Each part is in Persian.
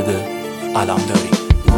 علمداری.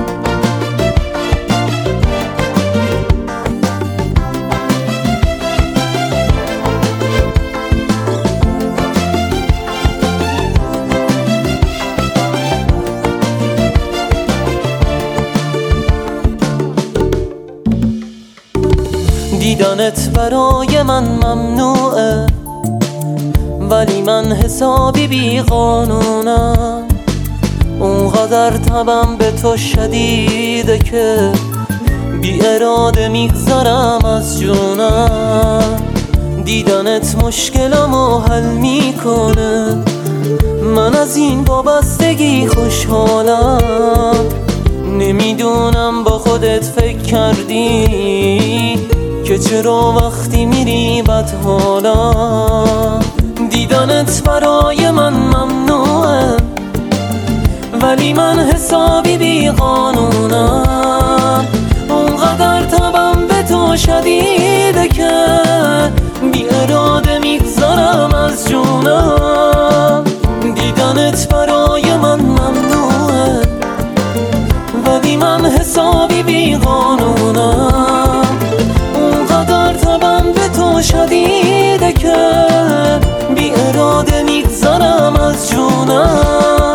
دیدنت برای من ممنوعه، ولی من حسابی بی قانونم. اونقدر تبم به تو شدیده که بی اراده میگذرم از جونم. دیدنت مشکلمو حل میکنه، من از این وابستگی خوشحالم. نمیدونم با خودت فکر کردی که چرا وقتی میری بد حالم. دیدنت برای من ممنوعه، ولی من حسابی بی قانونم. اونقدر تبم به تو شدیده که بی اراده میگذرم از جونم. دیدنت برای من ممنوعه، ولی من حسابی بی قانونم. اونقدر تبم به تو شدیده که بی اراده میگذرم از جونم.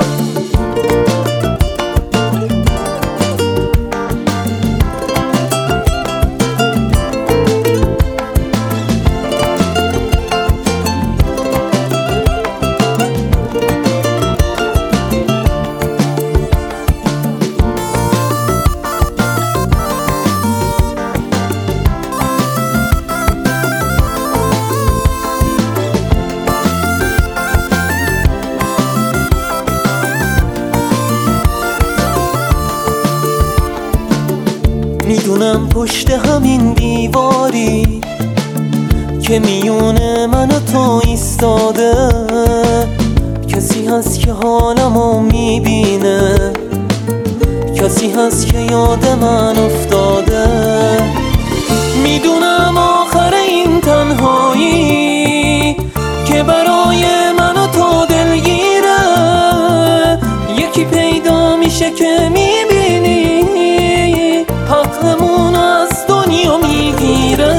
میدونم پشت همین دیواری که میونه من و تو ایستاده کسی هست که حالمو میبینه، کسی هست که یاد من افتاده. میدونم آخر این تنهایی که برای من و تو دلگیره، یکی پیدا میشه که میبینی حقمون از دنیا میگیره.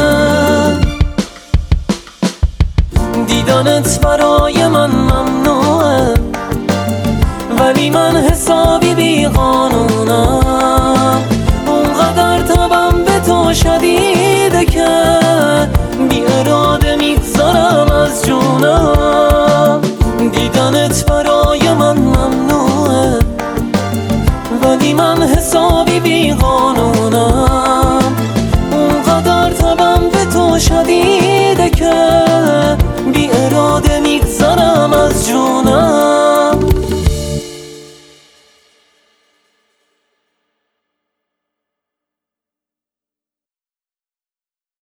دیدنت برای من ممنوعه، ولی من حسابی بی قانونم. اونقدر تبم به تو شدیده که بی اراده میگذرم از جونم. دیدنت برای من ممنوعه، ولی من حسابی بی قانونم. اونقدر تبم به تو شدیده